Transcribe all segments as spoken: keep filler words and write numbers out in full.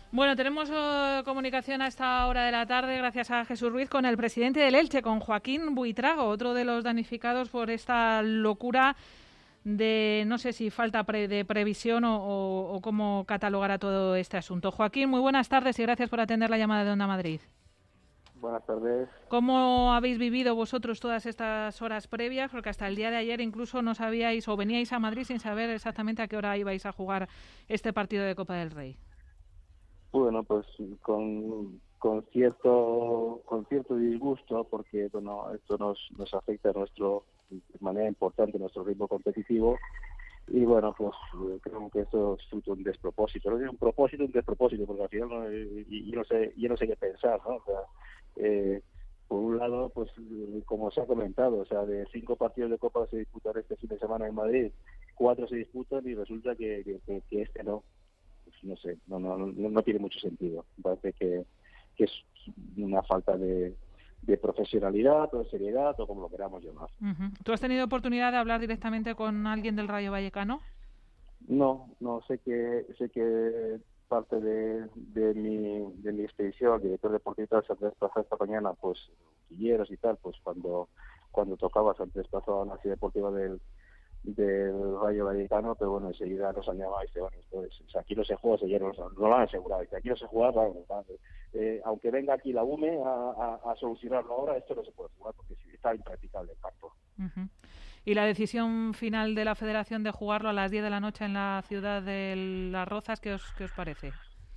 Bueno, tenemos uh, comunicación a esta hora de la tarde, gracias a Jesús Ruiz, con el presidente del Elche, con Joaquín Buitrago, otro de los damnificados por esta locura de, no sé si falta pre de previsión o, o, o cómo catalogará todo este asunto. Joaquín, muy buenas tardes y gracias por atender la llamada de Onda Madrid. Buenas tardes. ¿Cómo habéis vivido vosotros todas estas horas previas? Porque hasta el día de ayer incluso no sabíais o veníais a Madrid sin saber exactamente a qué hora ibais a jugar este partido de Copa del Rey. Bueno, pues con, con cierto con cierto disgusto, porque bueno, esto nos nos afecta a nuestro de manera importante nuestro ritmo competitivo, y bueno, pues creo que esto es fruto de un despropósito. No es un propósito, un despropósito, porque al final no, y, yo no sé yo no sé qué pensar, ¿no? O sea, eh, por un lado, pues como se ha comentado, o sea, de cinco partidos de Copa se disputan este fin de semana en Madrid, cuatro se disputan y resulta que, que, que este no. No sé, no, no, no, no tiene mucho sentido. Me parece que, que es una falta de, de profesionalidad o de seriedad o como lo queramos llamar. Uh-huh. ¿Tú has tenido oportunidad de hablar directamente con alguien del Rayo Vallecano? No, no, sé que sé que parte de, de mi de mi expedición, el director deportivo se ha desplazado esta mañana, pues, quilleros y tal, pues cuando cuando tocaba se han desplazado a la ciudad deportiva del del Rayo Vallecano, pero bueno, enseguida nos han llamado y dice, bueno, esto es, o sea, aquí no se juega, se nos, nos lo han asegurado, dice, aquí no se juega, vamos, vamos, eh, aunque venga aquí la U M E a, a, a solucionarlo ahora, esto no se puede jugar porque está impracticable el campo. Uh-huh. ¿Y la decisión final de la Federación de jugarlo a las diez de la noche en la ciudad de Las Rozas, qué os, qué os parece?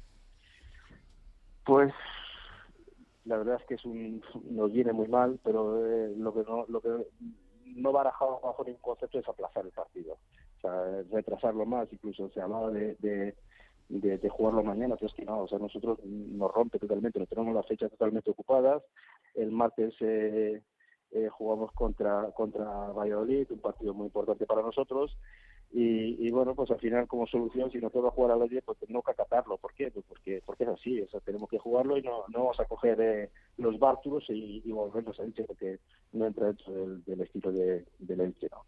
Pues la verdad es que es un, nos viene muy mal, pero eh, lo que no lo que no barajado bajo ningún concepto es aplazar el partido, o sea, retrasarlo más. Incluso se hablaba de, de, de, de jugarlo mañana, pero es que no, o sea, nosotros nos rompe totalmente, nos tenemos las fechas totalmente ocupadas. El martes eh, eh, jugamos contra contra Valladolid, un partido muy importante para nosotros. Y, y bueno, pues al final como solución, si no toca jugar a las diez, pues no que acatarlo. ¿Por qué? Pues porque, porque es así, o sea, tenemos que jugarlo y no, no vamos a coger eh, los bártulos y, y volvernos a Elche, porque no entra dentro del, del estilo de, del Elche, ¿no?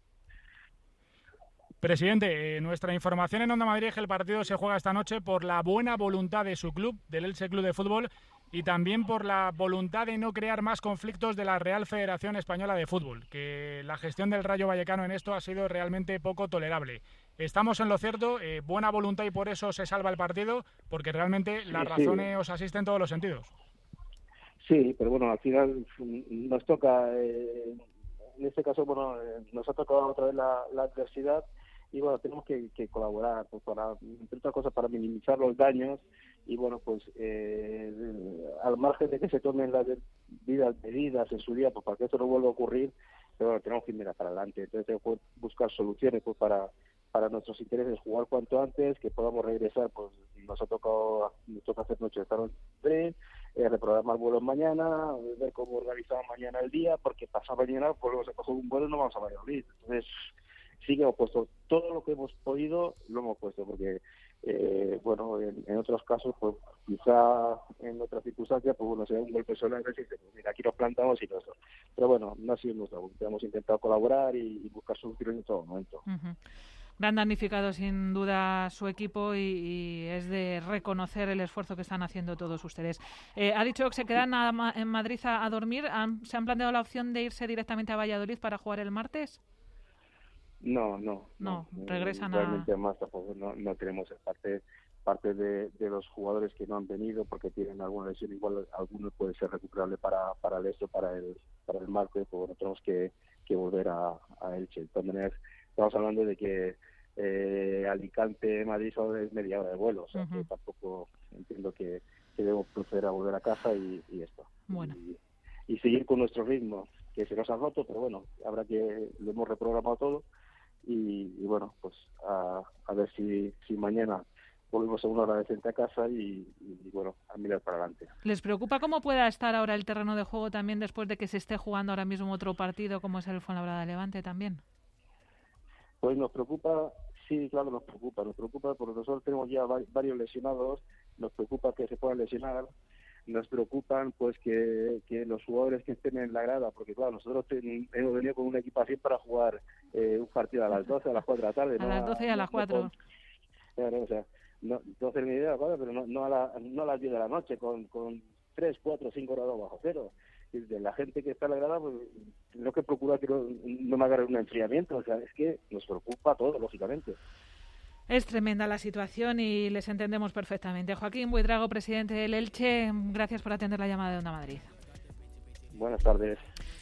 Presidente, eh, nuestra información en Onda Madrid es que el partido se juega esta noche por la buena voluntad de su club, del Elche Club de Fútbol, y también por la voluntad de no crear más conflictos de la Real Federación Española de Fútbol, que la gestión del Rayo Vallecano en esto ha sido realmente poco tolerable. Estamos en lo cierto, eh, buena voluntad y por eso se salva el partido, porque realmente Sí, las sí. razones os asisten en todos los sentidos. Sí, pero bueno, al final nos toca, eh, en este caso, bueno, eh, nos ha tocado otra vez la, la adversidad. Y bueno, tenemos que, que colaborar, pues para, entre otras cosas, para minimizar los daños. Y bueno, pues eh, al margen de que se tomen las debidas medidas en su día, pues para que eso no vuelva a ocurrir, pero bueno, tenemos que ir mirar para adelante. Entonces tenemos que buscar soluciones pues para para nuestros intereses, jugar cuanto antes, que podamos regresar. Pues nos ha tocado, nos toca hacer noche de estar en tren, eh, reprogramar vuelos mañana, ver cómo organizamos mañana el día, porque pasado mañana volvemos a coger un vuelo y no vamos a Valladolid. Entonces sí que hemos puesto todo lo que hemos podido, lo hemos puesto, porque eh, bueno, en, en otros casos, pues quizá en otras circunstancias, pues bueno, se da un golpe solar y dice, pues mira, aquí nos plantamos y todo eso. Pero bueno, no ha sido nuestra voluntad, hemos intentado colaborar y, y buscar soluciones en todo momento. Uh-huh. Gran damnificado sin duda su equipo y, y es de reconocer el esfuerzo que están haciendo todos ustedes. Eh, ha dicho que se quedan a, en Madrid a, a dormir. ¿Han, ¿Se han planteado la opción de irse directamente a Valladolid para jugar el martes? No, no, no. no. Regresan Realmente a... más tampoco no, no tenemos parte parte de, de los jugadores que no han venido porque tienen alguna lesión, igual alguno puede ser recuperable para para el esto, para el para el martes, pues bueno, tenemos que, que volver a, a Elche. De todas maneras, estamos hablando de que eh, Alicante, Madrid solo es media hora de vuelo, o sea, uh-huh. que tampoco entiendo que, que debemos proceder a volver a casa y, y esto. Bueno. Y, y seguir con nuestro ritmo, que se nos ha roto, pero bueno, habrá que, lo hemos reprogramado todo. Y, y bueno, pues a, a ver si, si mañana volvemos a una hora decente a casa y, y, y bueno, a mirar para adelante. ¿Les preocupa cómo pueda estar ahora el terreno de juego también después de que se esté jugando ahora mismo otro partido como es el Fuenlabrada Levante también? Pues nos preocupa, sí, claro, nos preocupa, nos preocupa porque nosotros tenemos ya varios lesionados, nos preocupa que se puedan lesionar, nos preocupan pues que, que los jugadores que estén en la grada, porque claro, nosotros ten, hemos venido con una equipación para jugar eh, un partido a las doce, a las cuatro de la tarde. A ¿no? las doce y a no, las cuatro. No, no, o sea, no, doce del mediodía, pero no, no, a la, no a las diez de la noche, con, con tres, cuatro, cinco grados bajo cero. Y de la gente que está en la grada, pues tengo que procurar que no, no me agarre un enfriamiento. O sea, es que nos preocupa todo, lógicamente. Es tremenda la situación y les entendemos perfectamente. Joaquín Buitrago, presidente del Elche, gracias por atender la llamada de Onda Madrid. Buenas tardes.